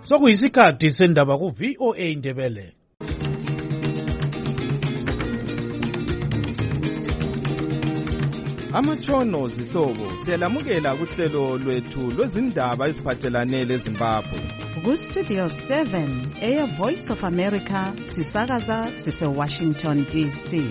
Sokuyisikhathi sendaba ku VOA Indebele. Amatshono zihlobo siyalamukela kuhlelo lwethu lwezindaba eziphathelane leZimbabwe. Ku Studio 7 Air Voice of America sisakaza sise Washington DC.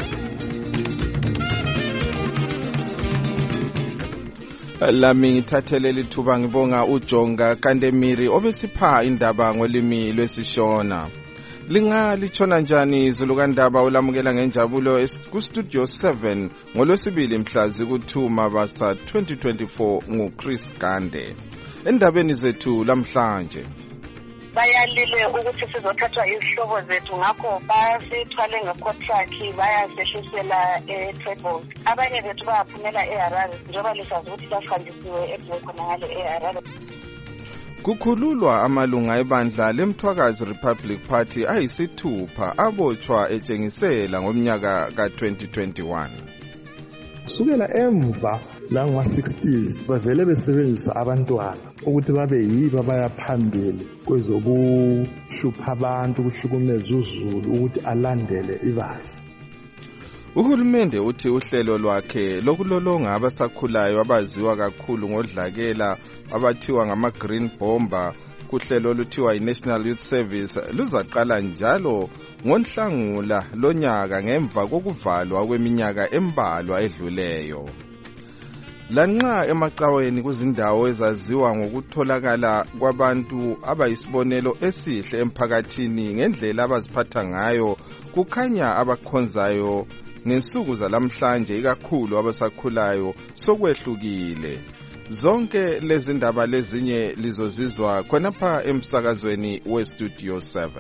Lami ngithathele lithuba ngibonga uJonga Kandemiri obesipha indaba ngolimi lwesishona. Litshona njani izulu kandaba ulamukela ngenjabulo ku Studio 7 ngolwesibili mhla ziku-2 Mabasa 2024 nguChris Gande. Endabeni zethu lamhlanje bayalile ukuthi sizothathwa izihlobo zethu ngakho basithwale ngecontract bayasehlisela e-Tribal. Abanye bethu bayaphumela eHarare njengoba lisazi ukuthi bafanisiwe khona ngale eHarare. Kukhululwa amalunga ebandla leMthwakazi Republic Party ayisithupha abotshwa etshengisela ngomnyaka ka-2021. Kusukela emva la ngama-60s bavele besebenzisa abantwana ukuthi babe yibo abayaphambili kwezokuhlupha abantu, ukuhlukumeza uzulu ukuthi alandele ibandla. Uhulumende uthi uhlelo lwakhe lokulolonga abasakhulayo abaziwa kakhulu ngodlakela abathiwa ngama-Green Bomber kuhlelo oluthiwa yi-National Youth Service luzaqala njalo ngoNhlangula lonyaka ngemva kokuvalwa kweminyaka embalwa edluleyo. Lanxa emacaweni kuzindawo ezaziwa ngokutholakala kwabantu abayisibonelo esihle emphakathini ngendlela abaziphatha ngayo, kukhanya abakhonzayo ngensuku zalamhlanje ikakhulu abasakhulayo sokwehlukile. Zonke lezi ndaba lezinye lizozizwa khonapha emsakazweni weStudio 7.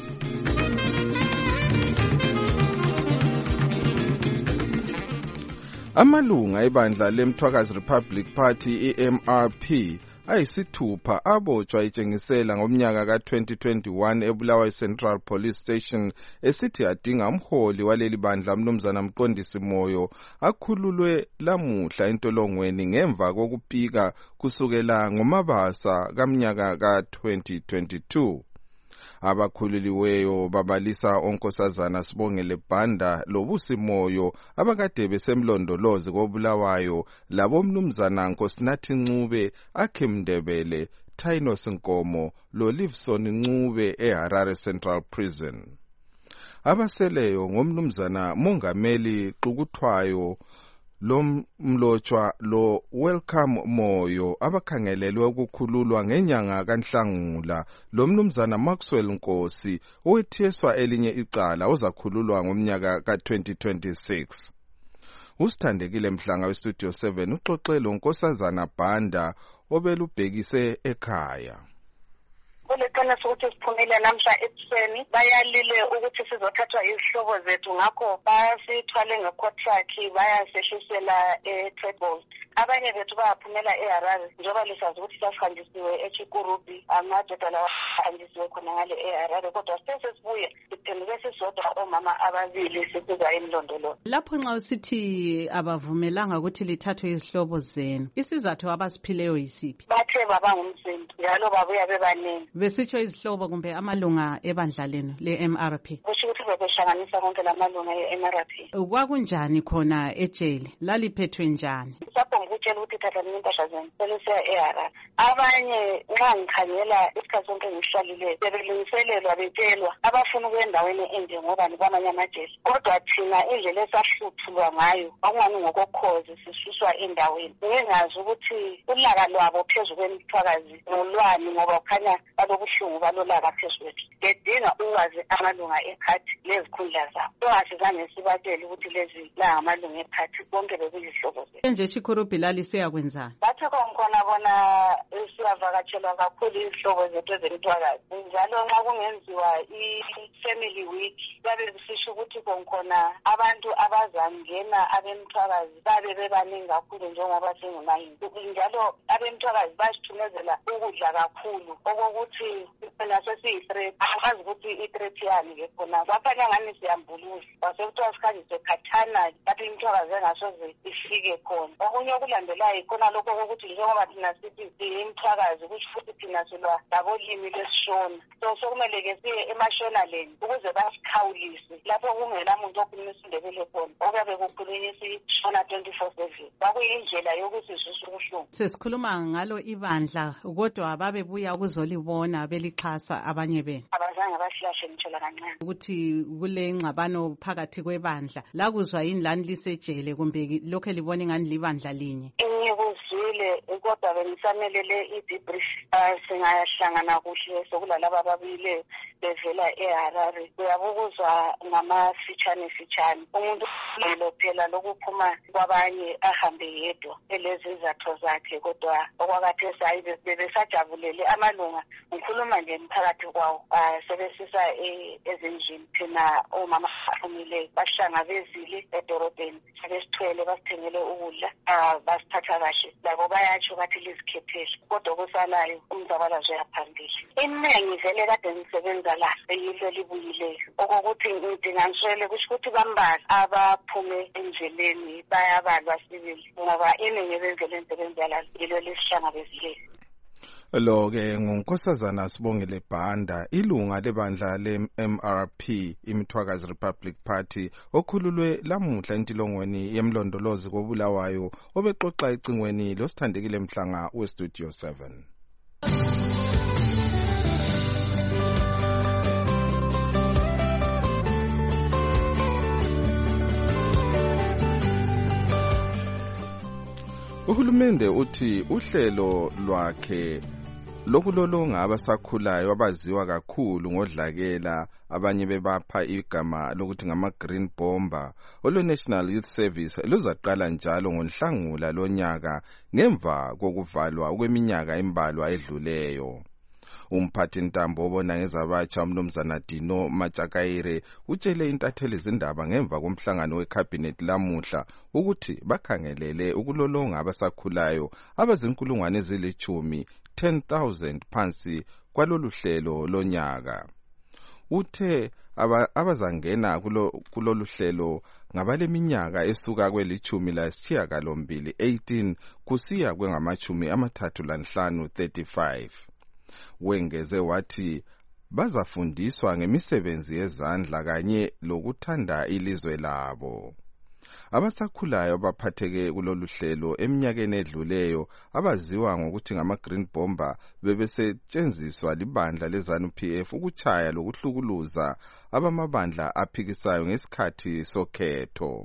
Amalunga ebandla leMthwakazi Republic Party EMRP ayisithupha abotshwa itshengisela ngomnyaka ka-2021 eBulawayo Central Police Station esithi adinga umholi waleli bandla Mnumzana Mqondisi Moyo akhululwe lamuhla entolongweni ngemva kokupika kusukela ngoMabasa kamnyaka ka-2022. Abakhululiweyo babalisa onkosazana Sibongele Banda loBusi Moyo abakade besemlondolozi koBulawayo labo Mnumzana Nkosinathi Ncube, Akim Ndebele, Tainos Nkomo loLivson Ncube eHarare Central Prison. Abaseleyo ngomnumzana Mongameli Xukuthwayo lo mlotshwa lo Welcome Moyo abakhangelelwe ukukhululwa ngenyanga kaNhlangula, lo mnumzana Maxwell Nkosi owetheswa elinye icala ozakhululwa ngomnyaka ka-2026. Usithandekile Mhlanga weStudio 7 uxoxe lo Nkosazana Banda obelubhekise ekhaya. Kulecala sokuthi siphumile namhla ekuseni bayalile ukuthi sizothathwa izihlobo zethu ngakho basithwale ngecontract bayasehlisela e-Tribal. Abanye bethu bayaphumela eHarare njengoba lisazi ukuthi bafanisiwe eChikurubi, amadodana afanisiwe khona ngale eHarare, kodwa sesibuye siphenduke sisodwa omama ababili sikuza emlondolo. Lapho nxa usithi abavumelanga ukuthi lithathwe izihlobo zenu, isizathu abasiphileyo yisiphi? Bathe baba ngumsindo njalo babuya bebaningi. Besitsho izihlobo kumbe amalunga ebandla lenu le-MRP? Kusho ukuthi bebehlanganisa konke lamalunga e-MRP. Kwakunjani khona ejele? Laliphethwe njani? Ngikutshela ukuthi thatha impahla zenu selisiya eHarare. Abanye nxa ngikhangela isikhathi sonke ngihlalile bebelungiselelwa betshelwa abafuna ukuya endaweni enje ngoba kwamanye amajele, kodwa thina indlela esahluthulwa ngayo akungani ngokokhozi sisuswa endaweni. Ngingazi ukuthi ulaka lwabo phezu kwemthwakazi nolwani ngoba kukhanya balobuhlungu balolaka phezu kwethu. Ngedinga ukwazi amalunga eParty lezikhundla zabo. Ungasizange sibatshele ukuthi lezi la amalunga eParty bonke bekuyizihlobo zethu. Nje Chikurubi laliseyakwenzani? Bathe khona bona siyavakatshelwa kakhulu izihlobo zethu zemthwakazi. Njalo nxa kungenziwa i-family week babe sisho ukuthi khona abantu abazangena abemthwakazi babe bebaningi kakhulu njengoba singumayini. Njalo abemthwakazi basithumezela ukudla kakhulu okokuthi naso siyi-threat. Azi ukuthi i-threat yani ke khona. Bapha kukhanya ngani siyambuluza kwasekuthiwa sikhanyise khathana lapho imitwakazi engasoze ifike khona. Okunye okulandelayo ikhona lokho kokuthi njengoba thina sithi imithwakazi kusho futhi thina silwa labolimi lwesishona. So sokumele-ke siye emashonaland ukuze basikhawulise lapho kungenamuntu okhuluma isiNdebele khona okuyabe kukhulunywa isishona 24/7. Kwakuyindlela yokuthi sizwise ubuhlungu. Sesikhuluma ngalo ibandla kodwa babebuya ukuzolibona belixhasa abanye benu. Abazange basilashe ngitsho lakancane. Ukuthi kule ngxabano phakathi kwebandla lakuzwa yini lani lisejele kumbe lokho libona ngani libandla linye? Ngikuzwile kodwa benisamelele i-debrief singahlangana kuhle sokulalaba ababuyileyo bevela eHarare. Uyabukuzwa ngama-fitshane umuntu lelo phela lokuphuma kwabanye ahambe yedwa elezi izatho zakhe kodwa okwakathe sayi bebesajabulele amalunga ngikhuluma nje emphakathi kwawo sebesisa ezindlini thina omama aphumile bahlangabezile edorobheni sebesithwele basithengele ukudla basithatha kahle labo bayatsho bathi lizikhethele kodwa kusalayo umzabalazo yaphambili. Iningi vele kade ngisebenza la yilo libuyileyo okokuthi ngidinganiswele kusho ukuthi bambalwa abaphume endleleni bayabalwa sibili ngoba iningi benzele insebenza la yilo lesihlangabezile. Lo-ke ngunkosazana Sibongile Bhanda, ilunga lebandla le-MRP, iMithwakazi Republic Party, okhululwe lamuhla entilongweni yemlondolozi koBulawayo, obexoxa ecingweni losithandekile Mhlanga weStudio 7. Uhulumende uthi uhlelo lwakhe lokulolonga abasakhulayo abaziwa kakhulu ngodlakela abanye bebapha igama lokuthi ngama-Green Bomber olwe-National Youth Service luzaqala njalo ngoNhlangula lonyaka ngemva kokuvalwa kweminyaka embalwa edluleyo. Umphathi ntambo obona ngezabatsha umnumzana Dino Matshakaire utshele intatheli izindaba ngemva komhlangano wecabinet lamuhla ukuthi bakhangelele ukulolonga abasakhulayo abazinkulungwane ezilithumi 10,000 phansi kwalolu hlelo lonyaka. Uthe abazangena kulolu hlelo ngabaleminyaka esuka kwelithumi lasishiyagalombili 18 kusiya kwengamachumi amathathu lanhlanu 35. Wengeze wathi bazafundiswa ngemisebenzi yezandla kanye lokuthanda ilizwe labo. Abasakhulayo abaphatheke kulolu hlelo eminyakeni edluleyo abaziwa ngokuthi ngama-Green Bomber bebesetshenziswa libandla leZANU-PF ukuchaya lokuhlukuluza abamabandla aphikisayo ngesikhathi sokhetho.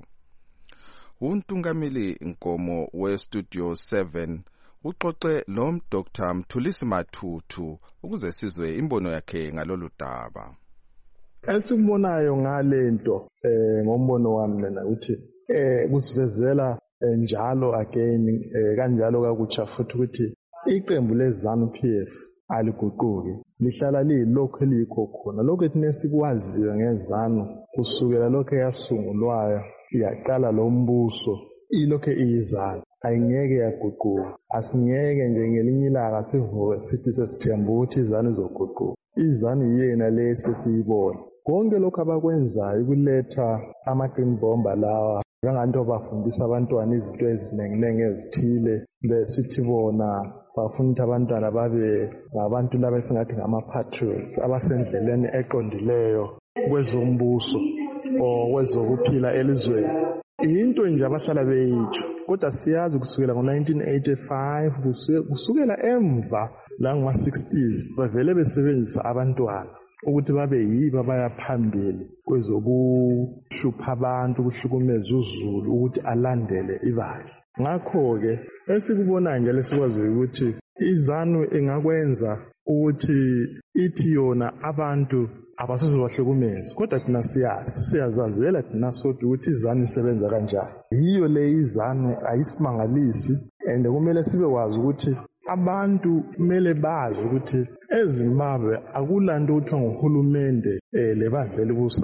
Untungameli Nkomo weStudio 7 uxoxe Dr. Mthulisi Mathuthu ukuze sizwe imbono yakhe ngalolu daba. Esikubonayo ngalento ngombono wami mina uthi kusivezela njalo again kanjalo kakutsha futhi ukuthi iqembu leZANU-PF aliguquki lihlala lilokho elikho khona lokho ethine sikwaziyo ngeZANU kusukela lokho yasungulwayo yaqala lo mbuso ilokho iyiZANU ayingeke yaguquka. Asingeke nje ngelinye ilanga sivuke sithi sesithemba ukuthi iZANU izoguquka. iZANU yena lesi siyibona konke lokho abakwenzayo ukuletha ama-Green Bomber lawa nganto bafundisa abantwana izinto ezinenginengi ezithile besithi bona bafuna ukuthi abantwana babe ngabantu laba esingathi ngama-patriots abasendleleni eqondileyo kwezombuso o kwezokuphila elizweni. Into nje abahlala beyitsho kodwa siyazi kusukela ngo-1985 kusukela emva la ngama-60s bavele besebenzisa abantwana ukuthi babe yibo abayaphambili kwezokuhlupha abantu ukuhlukumeza uZulu ukuthi alandele ibandla. Ngakho-ke esikubonayo njalo esikwaziyo ukuthi iZANU ingakwenza ukuthi ithi yona abantu abasoze bahlukumeze kodwa thina siyazazela thina sodwa ukuthi iZANU isebenza kanjani. Yiyo le iZANU ayisimangalisi and kumele sibekwazi ukuthi abantu kumele bazi ukuthi eZimbabwe akulanto kuthiwa nguhulumende lebavele busayo.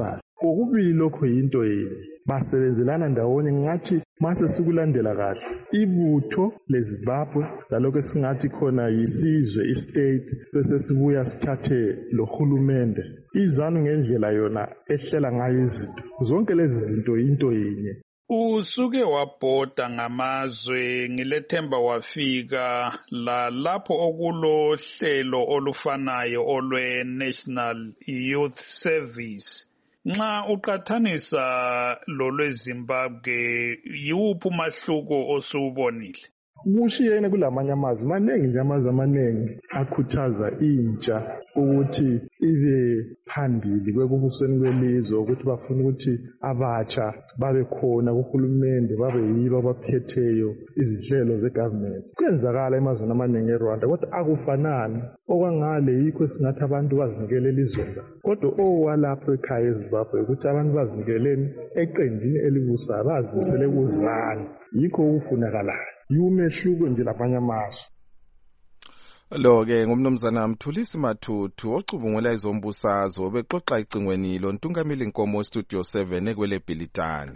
kokubili lokho yinto yini, basebenzelana ndawonye. Ngathi mase sikulandela kahle ibutho leZimbabwe lalokho esingathi khona yisizwe istate, bese sibuya sithathe lo hulumende, izanu ngendlela yona ehlela ngayo izinto. Zonke lezi zinto yinto yinye. Usuke wabhoda ngamazwe, ngilethemba wafika lapho okulo hlelo olufanayo olwe-National Youth Service. Nxa uqathanisa lo lweZimbabwe, yiwuphi umahluko osuwubonile? Kushiyene kulamanye amazwe maningi nje, amazwe amaningi akhuthaza intsha ukuthi ibe phambili kwekubuseni kwelizwe, ukuthi bafuna ukuthi abatsha babe khona kuhulumende, babe yibo abaphetheyo izinhlelo zegovernment. Kwenzakala emazweni amaningi eRwanda, kodwa akufanani. Okwangale yikho singathi abantu bazinikele elizweni, kodwa okwalapho ekhaya eZimbabwe ukuthi abantu bazinikeleni eqendini elibusayo, bazimisele kuzani. Yikho ukufunakalayo, yumehluko nje labanye amazwe. Lo-ke ngumnumzana Mthulisi Mathuthu ocubungula izombusazwe bexoxa icingweni lo Ntungamili Nkomo Studio 7 ekwele Bhilitane.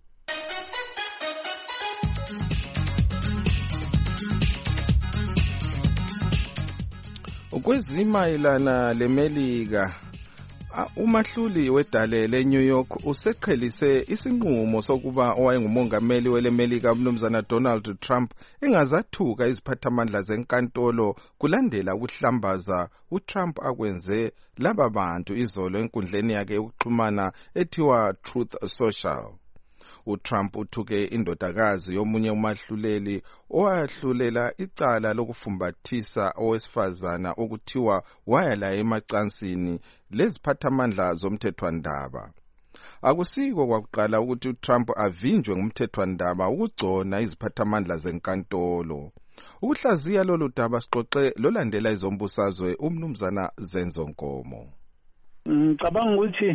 Ukwezimayelana leMelika, umahluli wedale leNew York useqhelise isinqumo sokuba owayengumongameli weleMelika umnumzana Donald Trump engazathuka iziphathamandla zenkantolo kulandela ukuhlambaza uTrump akwenze laba bantu izolo enkundleni yakhe yokuxhumana ethiwa Truth Social. uTrump uthuke indodakazi yomunye umahluleli owahlulela icala lokufumbathisa owesifazana okuthiwa wayala emacansini leziphathamandla zomthethwandaba. Akusiko kwakuqala ukuthi uTrump avinjwe ngumthethwandaba ukugcona iziphathamandla zenkantolo. Ukuhlaziya lolu daba sixoxe lolandela izombusazwe umnumzana Zenzo Nkomo. Ngicabanga ukuthi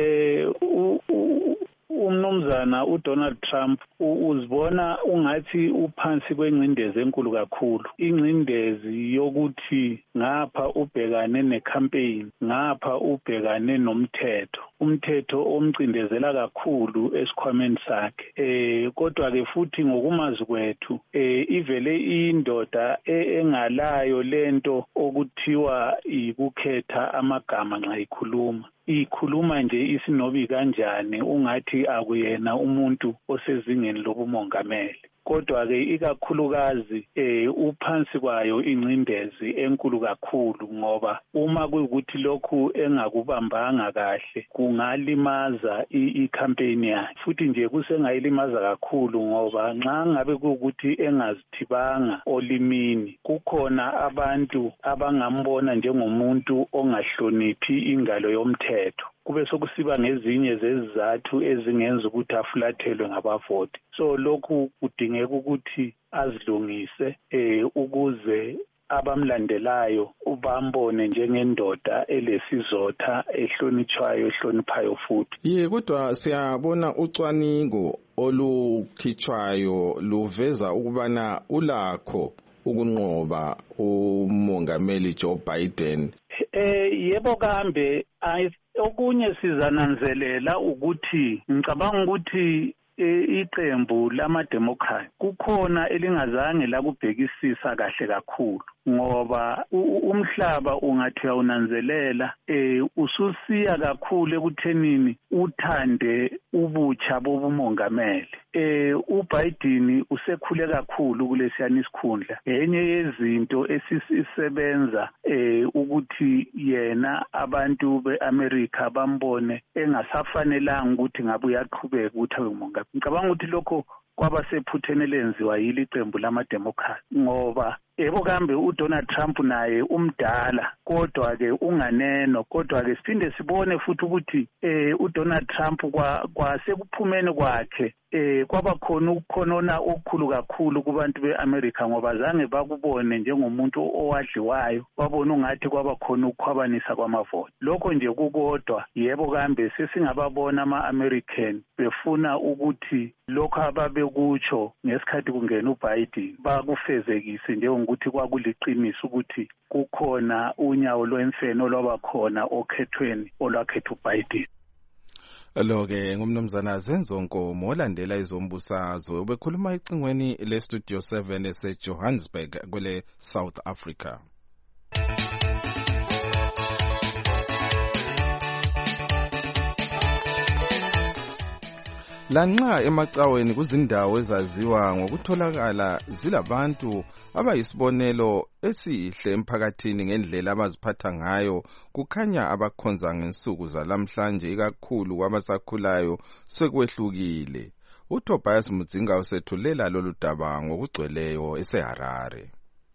umnumzana uDonald Trump uzibona ungathi uphansi kwengcindezi enkulu kakhulu, ingcindezi yokuthi ngapha ubhekane necampaign, ngapha ubhekane umthetho omcindezela kakhulu esikhwameni sakhe. Kodwa ke futhi ngokumazi kwethu ivele indoda engalayo lento okuthiwa ikukhetha amagama nxa ikhuluma nje isinobi kanjani ungathi akuyena umuntu osezingeni lobumongameli. Kodwa-ke ikakhulukazi uphansi kwayo ingcindezi enkulu kakhulu, ngoba uma kuyukuthi lokhu engakubambanga kahle kungalimaza i-campaign yakhe. Futhi nje kusengayilimaza kakhulu ngoba nxa ngabe kuyukuthi engazithibanga olimini, kukhona abantu abangambona njengomuntu ongahloniphi ingalo yomthetho. Kube sokusiba ngezinye zezizathu ezingenza ukuthi afulathelwe ngabavoti. So lokhu kudingeka ukuthi azilungise ukuze abamlandelayo bambone njengendoda elesizotha ehlonitshwayo ehloniphayo futhi. Kodwa siyabona ucwaningo olukhitshwayo luveza ukubana ulakho ukunqoba umongameli Joe Biden. Yebo kambe okunye sizananzelela ukuthi ngicabanga ukuthi iqembu lama-Democrat kukhona elingazange lakubhekisisa kahle kakhulu, ngoba umhlaba ungathi uyawunanzelela ususiya kakhulu ekuthenini uthande ubutsha bobumongameli. uBiden usekhule kakhulu kulesiyana isikhundla. Enye yezinto esisisebenza ukuthi yena abantu beAmerica bambone engasafanelanga ukuthi ngabe uyaqhubeka ukuthi abe umongameli. Ngicabanga ukuthi lokho kwaba sephutheni lenziwa yili iqembu lama-Democrat, ngoba yebo kambe uDonald Trump naye umdala kodwa ke unganeno. Kodwa ke siphinde sibone futhi ukuthi uDonald Trump kwasekuphumeni kwakhe kwaba khona ukukhonona okukhulu kakhulu kubantu beAmerica, ngoba zange bakubone njengomuntu owadliwayo, babona ungathi kwaba khona ukukhwabanisa kwamavoti. Lokho nje kukodwa yebo kambe sesingababona ama-American befuna ukuthi lokho ababekutsho ngesikhathi kungena uBiden bakufezekise njengokuthi kwakuliqiniso ukuthi kukhona unyawo lwemfene olwabakhona okhethweni olwakhetha uBiden. Lo-ke ngumnumzana Zenzo Nkomo olandela izombusazwe ubekhuluma ecingweni le-Studio 7 ese-Johannesburg kwele South Africa. Lanxa emacaweni kuzindawo ezaziwa ngokutholakala zilabantu abayisibonelo esihle emphakathini ngendlela abaziphatha ngayo, kukhanya abakhonza ngensuku zalamhlanje ikakhulu kwabasakhulayo sekwehlukile. uTobias Mudzinga usethulela lolu daba ngokugcweleyo eseHarare.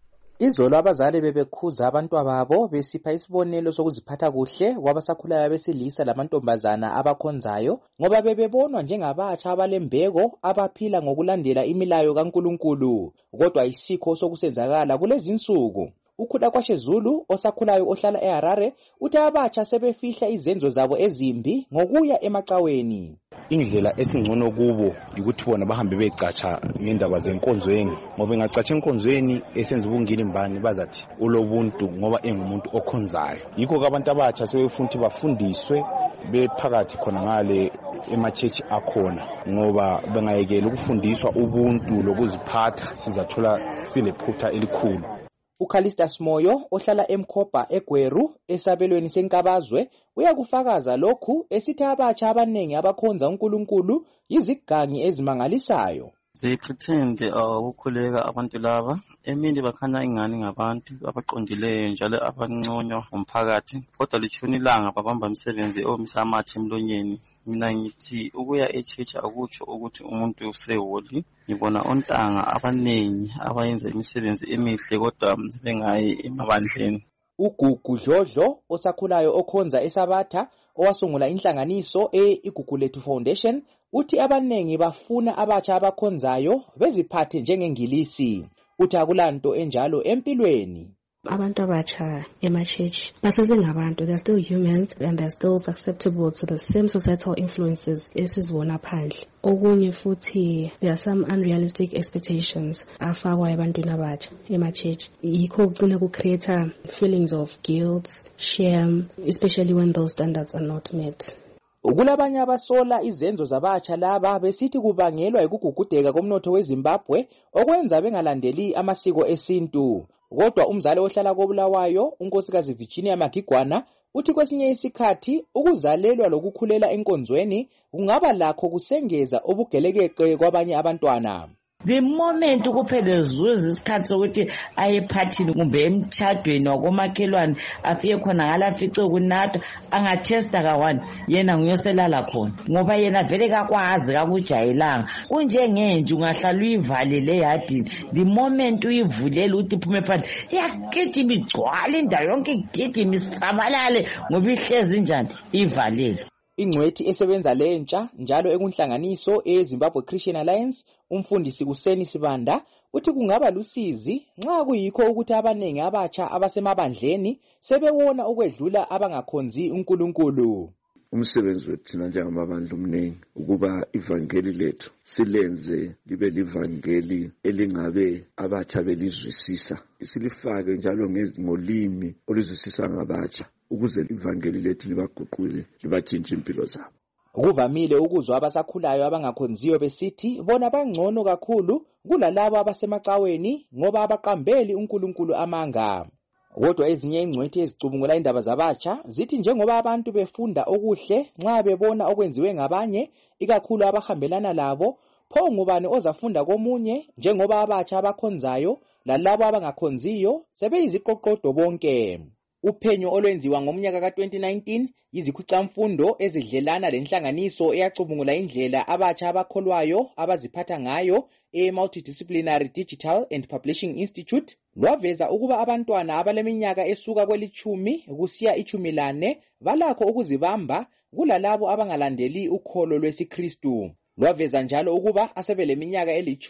Izolo abazali bebekhuza abantwababo besipha isibonelo sokuziphatha kuhle kwabasakhulayo besilisa lamantombazana abakhonzayo ngoba bebebonwa njengabatsha abalembeko abaphila ngokulandela imilayo kaNkulunkulu. Kodwa isikho sokusenzakala kulezi insuku. Ukhula kwashe Zulu osakhulayo ohlala eHarare uthi abatsha sebefihla izenzo zabo ezimbi ngokuya emacaweni. Indlela esingcono kubo ukuthi bona bahambe becatsha ngendaba zenkonzweni, ngoba engacatsha enkonzweni esenza ubungili imbani bazathi ulobuntu ngoba engumuntu okhonzayo. Yikho ke abantu abatsha sebefunti bafundiswe bephakathi khona ngale emachechi akhona, ngoba bengayekela ukufundiswa ubuntu lokuziphatha sizathola silephutha elikhulu. uCalistus Moyo ohlala eMkhoba eGweru esabelweni senkabazwe uyakufakaza lokhu esithi abatsha abanengi abakhonza uNkulunkulu yizigangi ezimangalisayo. They pretend ukukhuleka abantu laba, emini bakhanya ingani ngabantu abaqondileyo njalo abanconywa umphakathi, kodwa litshuni ilanga babamba imisebenzi omisamathi emlonyeni. Mina ngithi ukuya echechi akutsho ukuthi umuntu useholi. Ngibona ontanga abanengi abayenza imisebenzi emihle kodwa bengayi emabandleni. uGugu Dlodlo osakhulayo okhonza eSabatha owasungula inhlanganiso iGugulethu Foundation uthi abanengi bafuna abatsha abakhonzayo beziphathe njengengilisi. Uthi akulanto enjalo empilweni. Abantu abatsha ema-church basesengabantu, they're still humans and they're still susceptible to the same societal influences esizibona phandle. Okunye futhi there are some unrealistic expectations afakwa ebantwini abatsha ema-church. Yikho kugcina ku-create feelings of guilt, shame, especially when those standards are not met. Kulabanye abasola izenzo zabatsha laba besithi kubangelwa ukugugudeka komnotho weZimbabwe okwenza bengalandeli amasiko esintu. Kodwa umzali ohlala koBulawayo unkosikazi Virginia Magigwana uthi kwesinye isikhathi ukuzalelwa lokukhulela enkonzweni kungaba lakho kusengeza obugelekeqe kwabanye abantwana. The moment kuphele zuza isikhathi sokuthi ayephathini kumbe emtshadweni wakomakhelwane afike khona ngalafice kunatha angathesta kawani yena nguyoselala khona ngoba yena vele kakwazi kakujayelanga kunjengenje ungahlala uyivalele eyadini. The moment uyivulela uthi phume phandle iyagijima igcwala indawo yonke igijima isabalale ngoba ihlezi njani ivalele. Ingcwethi esebenza lentsha njalo ekunhlanganiso eZimbabwe Christian Alliance umfundisi Kuseni Sibanda uthi kungaba lusizi nxa kuyikho ukuthi abanengi abatsha abasemabandleni sebewona ukwedlula abangakhonzi uNkulunkulu. Umsebenzi wethu thina njengamabandla omningi ukuba ivangeli lethu silenze libe livangeli elingabe abatsha belizwisisa, silifake njalo ngolimi oluzwisisa ngabatsha ukuze ivangeli lethu libaguqule libatshintshe impilo zabo. Kuvamile ukuzwa abasakhulayo abangakhonziyo besithi bona bangcono kakhulu kulalabo abasemacaweni ngoba abaqambeli uNkulunkulu amanga. Kodwa ezinye ingcwethi ezicubungula indaba zabatsha zithi njengoba abantu befunda okuhle nxa bebona okwenziwe ngabanye ikakhulu abahambelana labo, pho ngubani ozafunda komunye njengoba abatsha abakhonzayo lalabo abangakhonziyo sebeyiziqoqodo bonke. Uphenyo olwenziwa ngomnyaka ka-2019 yizikhucamfundo ezidlelana lenhlanganiso eyacubungula indlela abatsha abakholwayo abaziphatha ngayo Multidisciplinary Digital and Publishing Institute lwaveza ukuba abantwana abaleminyaka esuka kweli-10 kusiya 14 balakho ukuzibamba kulalabo abangalandeli ukholo lwesiKristu. Lwaveza njalo ukuba asebeleminyaka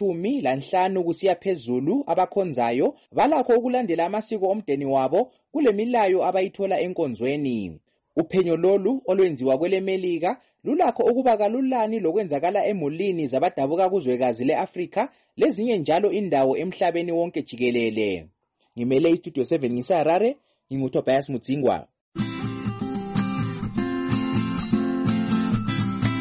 eli-15 kusiya phezulu abakhonzayo balakho ukulandela amasiko omdeni wabo kule milayo abayithola enkonzweni. Uphenyo lolu olwenziwa kweleMelika lulakho ukuba kalulani lokwenzakala emulini zabadabuka kuzwekazi leAfrika lezinye njalo indawo emhlabeni wonke jikelele. Ngimele iStudio 7 ngiseHarare, nginguTobias Mudzingwa.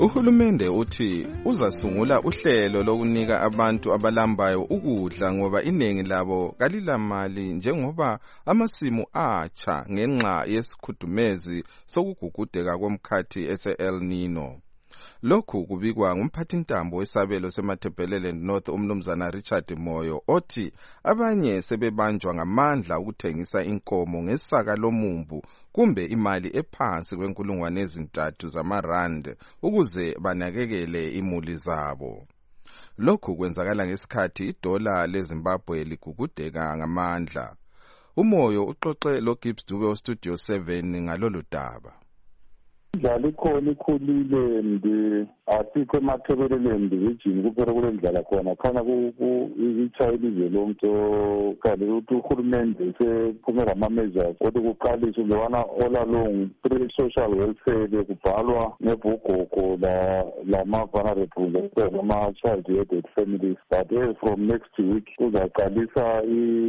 Uhulumende uthi uzasungula uhlelo lokunika abantu abalambayo ukudla ngoba iningi labo kalilamali njengoba amasimu atsha ngenxa yesikhudumezi sokugugudeka komkhathi ese-El Nino. Lokhu kubikwa ngumphathintambo wesabelo seMatabeleland North umnumzana Richard Moyo othi abanye sebebanjwa ngamandla ukuthengisa inkomo ngesaka lomumbu kumbe imali ephansi kwe3,000 zamarand ukuze banakekele imuli zabo. Lokhu kwenzakala ngesikhathi idola leZimbabwe ligugudeka ngamandla. Umoyo uxoxe loGibbs Dube oStudio 7 ngalolu daba. Indlala ikhona ikhulile asikho eMatabeleland region kuphela kule ndlala khona khona ichayilize lonke kanti ukuthi uhulumende sephume ngama-measures ukuthi kuqaliswe lewana all along pre-social welfare kubhalwa ngebugogo lama-vulnerable ama-child-headed families but from next week kuzaqalisa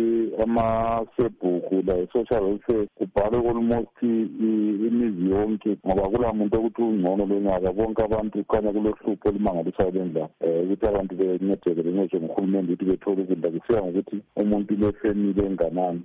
amasebhuku la-social welfare kubhalwe almost imizi yonke ngoba kula muntu ukuthi ungcono lonyaka bonke abantu khanya kulohlupho olumangalisayo lendlela ukuthi abantu bencedeke bencedwe nguhulumende ukuthi bethole ukudla kusiya ngokuthi umuntu lefamily enganani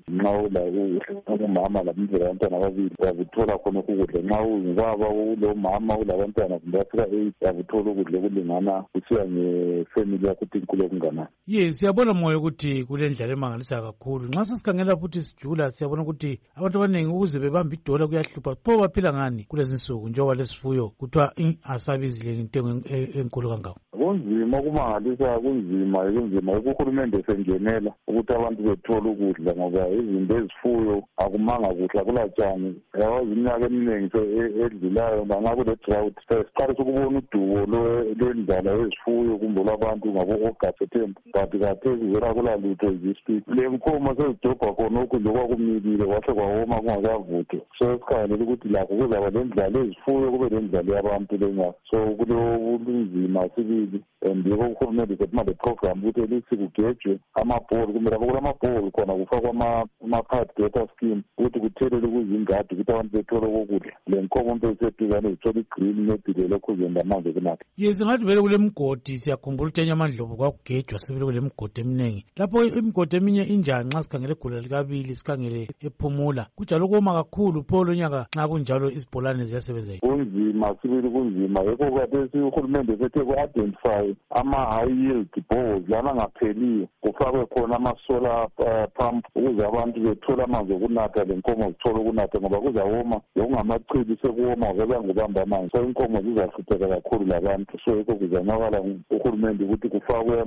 nxa umama labantwana abantwana ababili uyakuthola khona ukudla nxa ungubaba ulomama ulabantwana kumbe afika 8 uyakuthola ukudla okulingana kusiya ngefamily yakho ukuthi inkulu okunganani. Siyabona Moyo ukuthi kule ndlela emangalisayo kakhulu. Nxa sesikhangela futhi sijula siyabona ukuthi abantu abaningi ukuze bebambe idola kuyahlupha pho baphila ngani kulezi nsuku njengoba lesifuyo kuthiwa asabizile intengo enkulu kangako. Kunzima kumangalisa kunzima uhulumende sengenela ukuthi abantu bethole ukudla ngoba izinto ezifuyo akumanga kuhle akulatshani yawazi iminyaka eminingi edlulayo bangabe le drought siqalisa ukubona udubo lwendlala ezifuyo kumbe lwabantu ngabo-August September but kathesi vela kulalutho zispik le nkomo sezidobha khona ukudla kwakumilile kwahle kwawoma kungakavuthwa so sikhangelela ukuthi lakho kuzaba le ndlala ezifuyo kube le ndlala yabantu lenyaka so kulobunzima sibili and yiko uhulumende sephuma le program ukuthi elithi kugejwe amabholi kumbe lapho kulamabholi khona kufakwa ama-pipe data scheme ukuthi kuthelele kuzingadi ukuthi abantu bethole kokudla le nkomo mpe ziseduzane zithole i-green nebhile lokhuzenda amanzi kunatha. Singathi vele kule mgodi siyakhumbula ukuthi enyamandlovu kwakugejwa sibili kule mgodi eminingi lapho imigodi eminye injani nxa sikhangele egula likabili sikhangele ephumula kunjalo koma kakhulu pho lonyaka nxa kunjalo izibholane ziyasebenza kunzima sibili kunzima yikho kathesi uhulumende sethe ku-identify ama-high yield bores lana ngapheliyo kufakwe khona ama-solar pump ukuze abantu bethole amanzi okunatha le nkomo zithole ukunatha ngoba kuzawoma lokungamachibi sekuwoma vele ngubamba amanzi so inkomo zizahlupheka kakhulu labantu so yikho kuzanakala uhulumende ukuthi kufakwe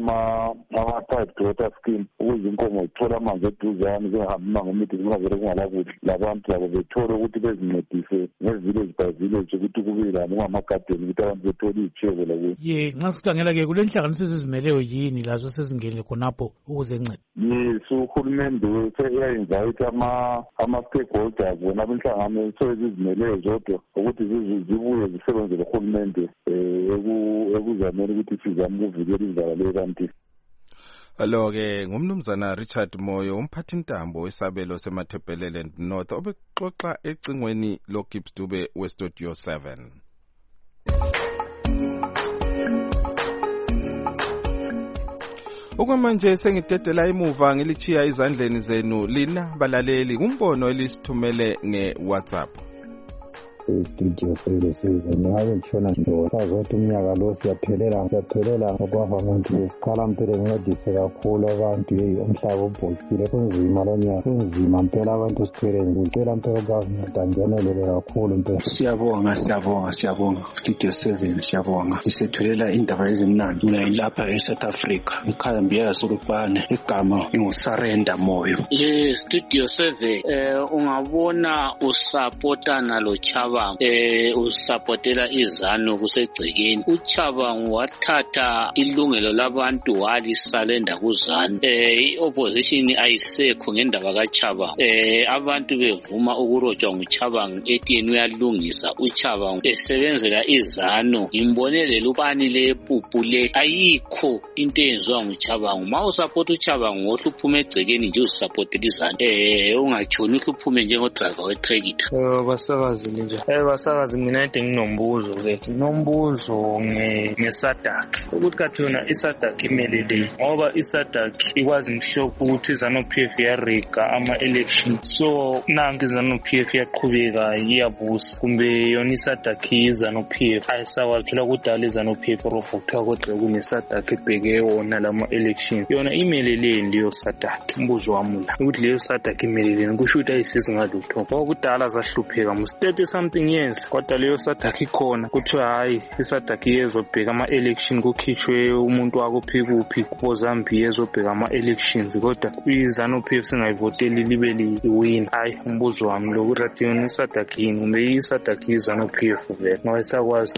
ama-pipe water scheme ukuze inkomo zithole amanzi eduzane zingahambi imango emide zingavele kungalakudla labantu labo bethole ukuthi bezincedise ngevillage by village ukuthi kube lani kungamagadeni ukuthi abantu bethole iy'tshebo lakuyo. Nxa sikhangela-ke kule nhlanganiso ezizimeleyo yini lazo sezingenile khonapho ukuze ncede? Yes, uhulumende uyainvite ama-stakeholders bona benhlanganiso ezizimeleyo zodwa ukuthi zibuye zisebenzele uhulumende ekuzameni ukuthi sizame ukuvikela indlala le ebantwini. Lo-ke ngumnumzana Richard Moyo umphathintambo wesabelo seMatabeleland North obexoxa ecingweni loGibbs Dube weStudio 7. Okwamanje sengidedela imuva ngilichiya izandleni zenu lina balaleli ngumbono elisithumele ngeWhatsApp. Studio 7 ngabe ngishona nje sazothi umnyaka lo siyaphelela ngokwafa abantu besikhala mpela ngincedise kakhulu abantu umhlaba ubhokile kunzima lo nyaka kunzima mpela abantu sithwele ngicela mpela government angenelele kakhulu mpela. Siyabonga Studio 7 siyabonga isethulela indaba ezimnandi ngilapha eSouth Africa ikhaya Sulupane igama ingusarenda Moyo. Studio 7 ungabona usapotana lo Chaba usapotela izanu kusegcekeni uChabangu wathatha ilungelo labantu walisalenda kuzanu iopposition ayisekho ngendaba kaChabangu abantu bevuma ukurojwa nguChabangu etiyeni uyalungisa uChabangu esebenzela izanu imbonele lubani lepuphu le ayikho into enziwa nguChabangu ma usapota uChabangu ngohluphume egcekeni nje usapotela izanu ungatshoni uhluphume njengo driver wetractor. Basakazi nje Basakazi mina ede nginombuzo ke. Nombuzo ngeSADC. Ukuthi kathina iSADC imelele ngoba iSADC ikwazi mhlophe ukuthi ZANU-PF yariga ama-election. So nangi ZANU-PF yaqhubeka iyabusa kumbe yona iSADC iZANU-PF ayisawakhela kudala iZANU-PF rovuthwa kodwa kuneSADC ebheke wona lama-election. Yona imelele ndiyo SADC. Umbuzo wami la ukuthi leyo SADC imelele kusho ukuthi ayisizi ngalutho. Ngoba kudala zahlupheka mu 30 something years kodwa leyo SADC ikhona kuthiwa hayi iSADC yezobheka ama-election kukhishwe umuntu wakuphi kuphi kuBozambique yezobheka ama-elections kodwa iZANU-PF singayivoteli libe liwina. Hayi umbuzo wami lo ukuthi yona iSADC yini kumbe iSADC iZANU-PF vele ngoba isakwazi.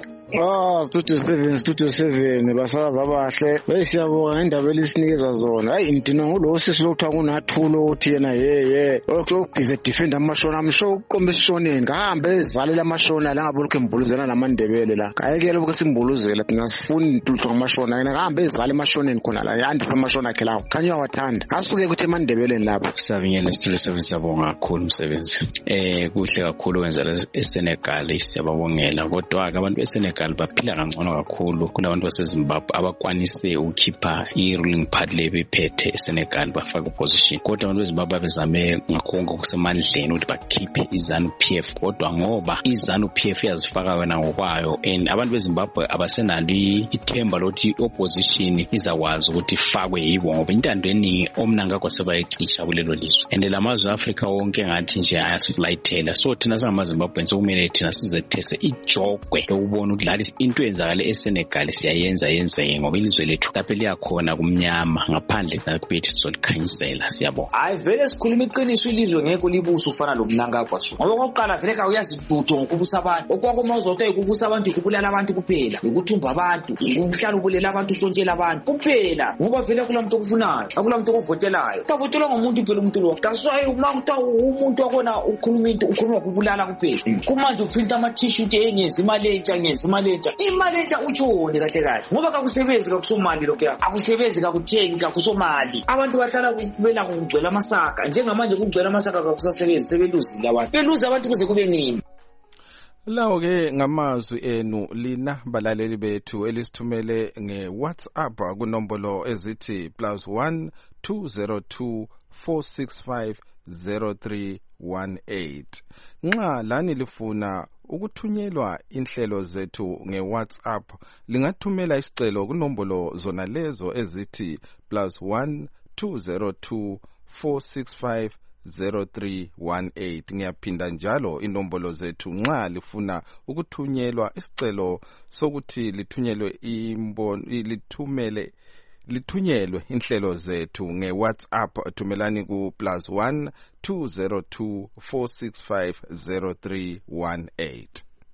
Studio 7 basakaza abahle siyabonga indaba elisinikeza zona. Hayi indina ngulo sisi lokuthiwa kunathulo uthi yena okubhize defend amashona amsho uqombe esishoneni ngahambe ezalela amashona la ngabolokho embuluzela namandebele la kayekele ukuthi simbuluzela thina sifuna intuthu ngamashona yena ngahambe ezala emashoneni khona la yandisa amashona akhe lawo khanya wathanda asuke ukuthi emandebeleni lapho. Sabingelela Studio 7 siyabonga kakhulu umsebenzi kuhle kakhulu wenza eSenegal siyababongela kodwa abantu eSenegal baphila kangcono kakhulu kunabantu baseZimbabwe abakwanise ukukhipha i-ruling party lebephethe eSenegal bafaka opposition kodwa abantu beZimbabwe bezame ngakhonke kusemandleni ukuthi bakhiphe iZANU-PF kodwa ngoba iZANU-PF yazifaka wena ngokwayo and abantu beZimbabwe abasenalo ithemba lokuthi opposition izakwazi ukuthi ifakwe yibo ngoba intando eningi omnanga kwasebayicisha kulelo lizwe and lamazwe eAfrica wonke ngathi nje ayasiflayithela so thina singamaZimbabwe sokumele thina sizethese ijogwe ukubona ukuthi into enzakale eSenegal siyayenza yenzeke ngoba ilizwe lethu lapho liyakhona kumnyama ngaphandle nakubethu sizolikhanyisela siyabonga. Hayi vele sikhuluma iqiniso ilizwe ngeke libusa ufana lomnanga kwaso ngoba oqala vele ka uyazidutho ngokubusa abantu okwakuma uzothi ukubusa abantu ukubulala abantu kuphela ukuthumba abantu ukuhlala ubulela abantu utshontshela abantu kuphela ngoba vele kulamuntu okufunayo akulamuntu okuvotelayo kavotelwa ngomuntu phela umuntu lo kaswaye uma umuntu wakona ukhuluma into ukhuluma ukubulala kuphela kumanje uphinta ama t-shirt engenzi imali entsha utshone kahle kahle ngoba kakusebenzi kakusomali lokho akusebenzi kakuthengi kakusomali abantu bahlala kubela kugcwela amasaka njengamanje kugcwela amasaka kakusasebenzi sebeluzile abantu beluza abantu kuze kube nini. Lawo ke ngamazwi enu lina balaleli bethu elisithumele ngeWhatsApp kunombolo ezithi +1 202 465 0318 nxa lani lifuna ukuthunyelwa inhlelo zethu ngeWhatsApp lingathumela isicelo kunombolo zona lezo ezithi +1 202 465 0318 ngiyaphinda njalo inombolo zethu nxa lifuna ukuthunyelwa isicelo sokuthi lithunyelwe inhlelo zethu ngeWhatsApp thumelani ku +1 202 465 0318.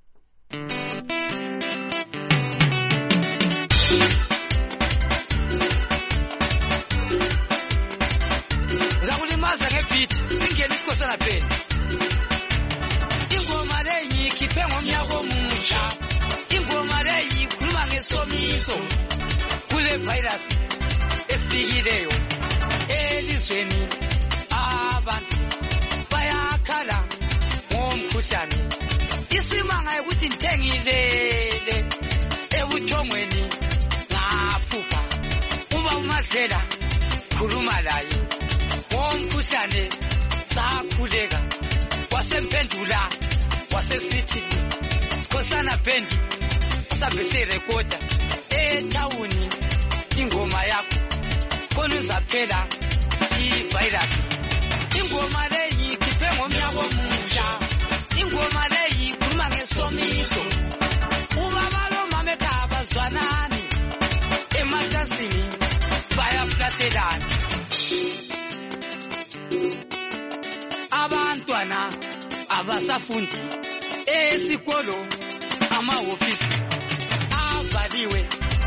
Zakulimaza ngebeat singena isikhosana phela ingoma leyi ikhiphe ngomnyaka omutsha ingoma leyi ikhuluma ngesomiso kule virus efikileyo elizweni abantu bayakhala ngomkhuhlane isimanga ukuthi ngithengilele ebuthongweni ngaphupha uba uMadlela khuluma laye ngomkhuhlane sakhuleka wasemphendula wasesithi sikhosana bhendi sabe sirekoda etawuni ingoma yakho khona uzaphela ivirus ingoma leyi ikhiphe ngomnyaka omutsha ingoma leyi ikhuluma ngesomiso ubaba lomama ekhaya bazwanani ematasini bayaflatelana abantwana abasafundi esikolo amahofisi avaliwe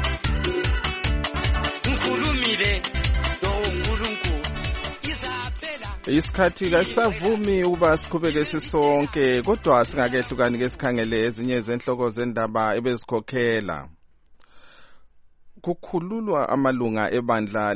ngikhulumile loNkulunkulu izaphela isikhathi kasavumi uba siqhubeke sisonke kodwa singakehlukani ke sikhangele ezinye zenhloko zendaba ebezikhokhela. Kukhululwa amalunga ebandla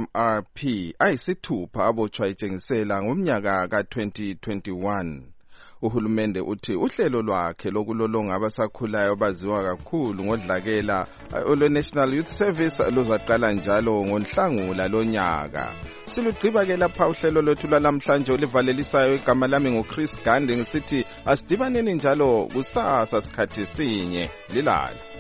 le-MRP ayisithupha abotshwa itshengisela ngomnyaka ka-2021. uhulumende uthi uhlelo lwakhe lokulolonga abasakhulayo baziwa kakhulu ngodlakela olwe-National Youth Service luzaqala njalo ngoNhlangula lonyaka. Silugqiba-ke lapha uhlelo lwethu lwalamhlanje olivalelisayo. Igama lami nguChris Gandhi ngisithi asidibaneni njalo kusasa sikhathi sinye. Lilala.